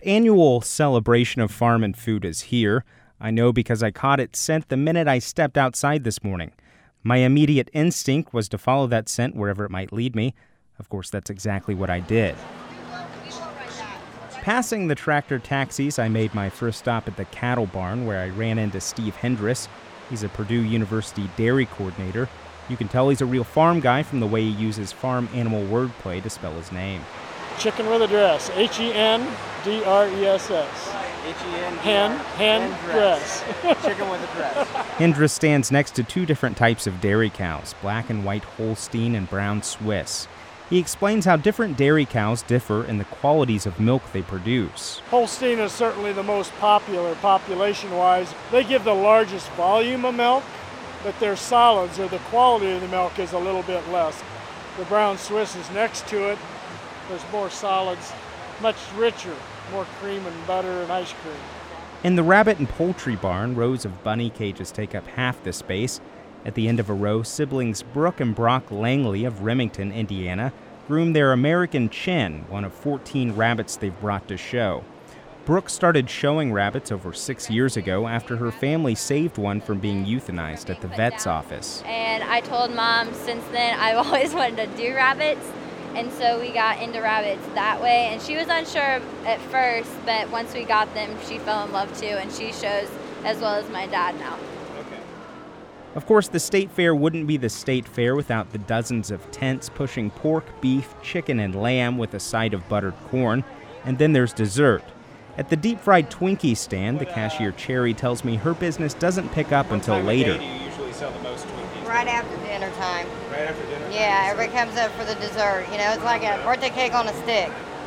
annual celebration of farm and food is here. I know because I caught its scent the minute I stepped outside this morning. My immediate instinct was to follow that scent wherever it might lead me. Of course, that's exactly what I did. Passing the tractor taxis, I made my first stop at the cattle barn where I ran into Steve Hendress. He's a Purdue University dairy coordinator. You can tell he's a real farm guy from the way he uses farm animal wordplay to spell his name. Chicken with a dress, H-E-N-D-R-E-S-S. Hen dress. Chicken with a dress. Hendress stands next to two different types of dairy cows, black and white Holstein and brown Swiss. He explains how different dairy cows differ in the qualities of milk they produce. Holstein is certainly the most popular population-wise. They give the largest volume of milk, but their solids, or the quality of the milk, is a little bit less. The brown Swiss is next to it. There's more solids, much richer, more cream and butter and ice cream. In the rabbit and poultry barn, rows of bunny cages take up half the space. At the end of a row, siblings Brooke and Brock Langley of Remington, Indiana, groom their American Chen, one of 14 rabbits they've brought to show. Brooke started showing rabbits over 6 years ago after her family saved one from being euthanized at the vet's office. And I told Mom since then I've always wanted to do rabbits, and so we got into rabbits that way. And she was unsure at first, but once we got them, she fell in love too, and she shows as well as my dad now. Of course, the state fair wouldn't be the state fair without the dozens of tents pushing pork, beef, chicken, and lamb with a side of buttered corn. And then there's dessert. At the deep-fried Twinkie stand, the cashier Cherry tells me her business doesn't pick up until later. What time of day do you usually sell the most Twinkies? Right after dinner time. Right after dinner? Yeah, everybody comes up for the dessert. You know, it's like a birthday cake on a stick.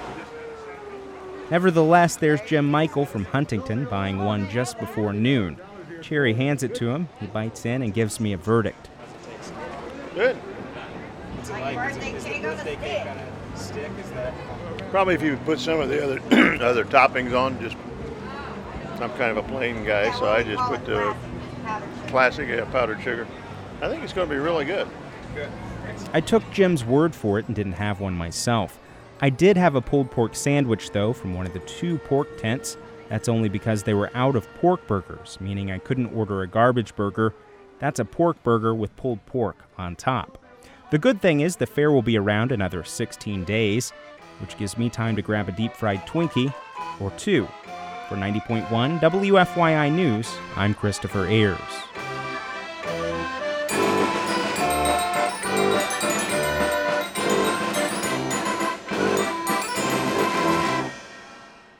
Nevertheless, there's Jim Michael from Huntington buying one just before noon. Cherry hands it to him. He bites in and gives me a verdict. Good. It's like a birthday cake on a stick. Stick, is that? Probably if you put some of the other toppings on, just, I'm kind of a plain guy, so I just put the classic powdered sugar. I think it's going to be really good. Good. I took Jim's word for it and didn't have one myself. I did have a pulled pork sandwich, though, from one of the two pork tents. That's only because they were out of pork burgers, meaning I couldn't order a garbage burger. That's a pork burger with pulled pork on top. The good thing is the fair will be around another 16 days, which gives me time to grab a deep-fried Twinkie or two. For 90.1 WFYI News, I'm Christopher Ayers.